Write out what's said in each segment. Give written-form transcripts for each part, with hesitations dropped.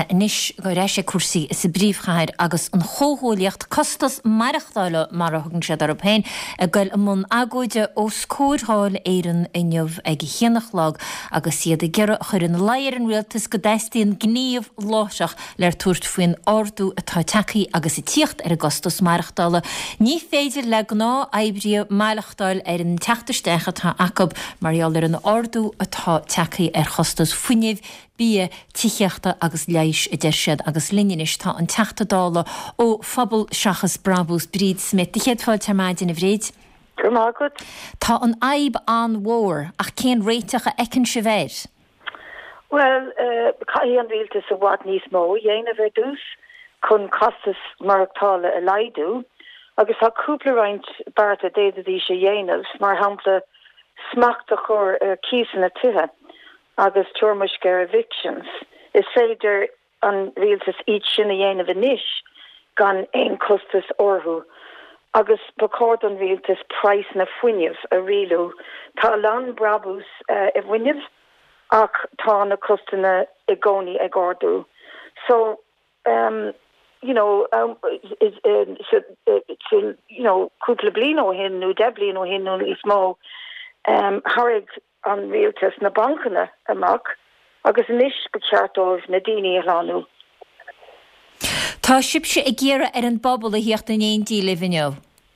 Nis go raibh sé cuasaí is sa bríomhchaid agus an chóthólaíocht costas marachtála mar thugann sé ar péin a gcuil mún agóide ó scóráil éireann inniuh ag chéanach lag agus siad a gcearra chuir an léir an rialtas go deistíonn gníomh láiseach leir tuairt faoin ordú atá tacaí agus i tíocht ar a gostas marachtála. Ní féidir le gná aibrí meachtáil ar an teachtarstecha tá acab marall ar an ordú atá tacaí ar chostas fuineh bí tícheachta agus leis i d deirsead agus linis tá an teachtadála ó phobal seachas Brabús Bríd Smith. Chéad fáil tarmáid in a bhréid? Tá an aib an mhór ach cén réiteach a ecinn se bhéir? Well, caí an rialtas a bhhad níos mó, dhéanamh ar dús chun costas marachtála a laidú, agus tá cúpla roinnt barta déadadí sé dhéanamh mar hampla smachta chur císan na tuthe agus tuairmis gur evictions. Is féidir an rialtas iad sin a dhéanamh inis gan éon costas orthú. Agus bacád an rialtas price na fuineh a rialú. Tá lan Brabús i bhuineh ach tá na costanna i gcónaí ag ordú. So, cúpla bliain ó hin nó de bliain ó hin nó is mó tháinig an rialtas na bancanna amach agus inis go ceartóibh na daoine a lánú. Tá sibse ag géire ar an bobbal a hiocht na 1 díle vinneamh.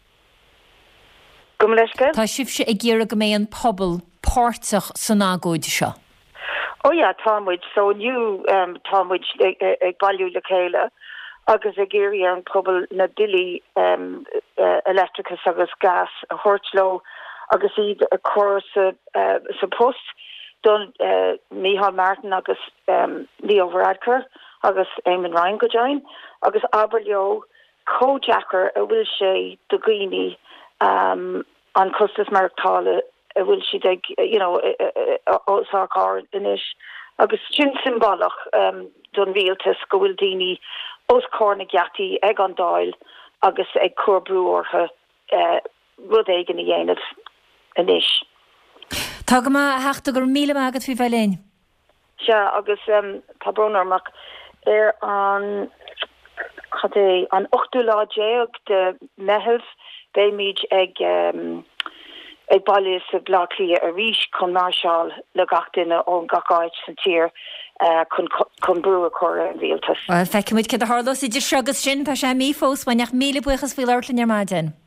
Go leisce? Tá sibse ag géire go mé an pobal párteach san agóide seo. Oh yeah, támuid, so nniu támuid ag bailú le chéile agus ag géirí an pobal na dili electricus agus gas a thuirtló agus iad a chóir sa post don Micheál Martin agus Leo Varadkar agus Eamon Ryan go join agus Aberleo co-jacker a bhfuil sé do Greenie an costas marachtála a bhfuil si ag ósácar inis agus sin symbolach don rialtas go bhfuil daoine os córna gheataí ag an dáil agus ag cuabrú ortha rud éigen i dhéanamh inis. Tá go má heachta gur míle agad fí bheléin? Se agus tá bronarmach ar an 8 láidéag de meheh béimiid ag bailú sa blachlí a ríis chun marseáil le gachtainna ón gacáid san tír chun brú a chur an rialtas. Feicimid cé a hálas idir segus sin tá sé mí fós baineach míle buchas fí leirlinn ar maidin.